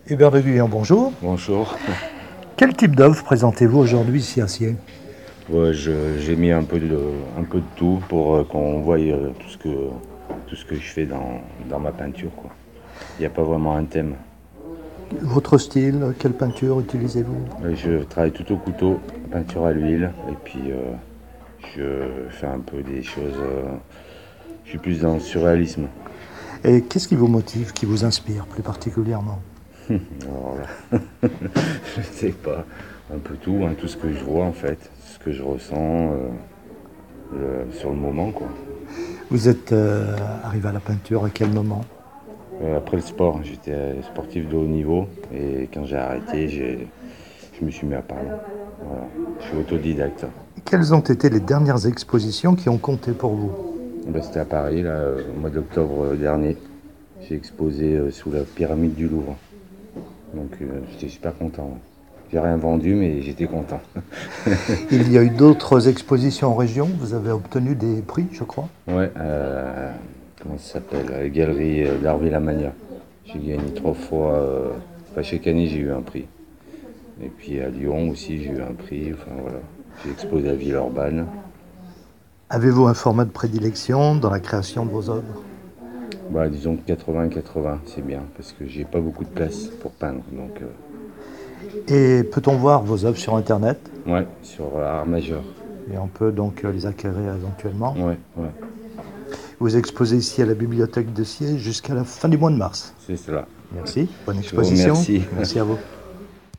Hubert de Guyon, bonjour. Bonjour. Quel type d'œuvre présentez-vous aujourd'hui ici à Sierre? Ouais, j'ai mis un peu de tout pour qu'on voie tout ce que je fais dans ma peinture, quoi. Il n'y a pas vraiment un thème. Votre style, quelle peinture utilisez-vous? Je travaille tout au couteau, peinture à l'huile, et puis je fais un peu des choses. Je suis plus dans le surréalisme. Et qu'est-ce qui vous motive, qui vous inspire plus particulièrement? Alors là, je sais pas, un peu tout, hein, tout ce que je vois en fait, ce que je ressens sur le moment, quoi. Vous êtes arrivé à la peinture à quel moment? Après le sport, j'étais sportif de haut niveau et quand j'ai arrêté, je me suis mis à peindre. Voilà. Je suis autodidacte. Quelles ont été les dernières expositions qui ont compté pour vous? Ben, c'était à Paris, là, au mois d'octobre dernier. J'ai exposé sous la pyramide du Louvre. Donc j'étais super content. J'ai rien vendu, mais j'étais content. Il y a eu d'autres expositions en région, vous avez obtenu des prix, je crois. Ouais, comment ça s'appelle? La galerie d'Arville-la-Magna. J'ai gagné 3 fois. Enfin, chaque année, j'ai eu un prix. Et puis à Lyon aussi, j'ai eu un prix. Enfin voilà. J'ai exposé à Villeurbanne. Avez-vous un format de prédilection dans la création de vos œuvres? Bah, disons que 80-80, c'est bien, parce que j'ai pas beaucoup de place pour peindre. Donc, Et peut-on voir vos œuvres sur Internet? ouais, sur art majeur. Et on peut donc les acquérir éventuellement. Ouais, ouais, Vous exposez ici à la bibliothèque de Sierre jusqu'à la fin du mois de mars. c'est cela. Merci, bonne Je vous exposition. remercie. Merci à vous.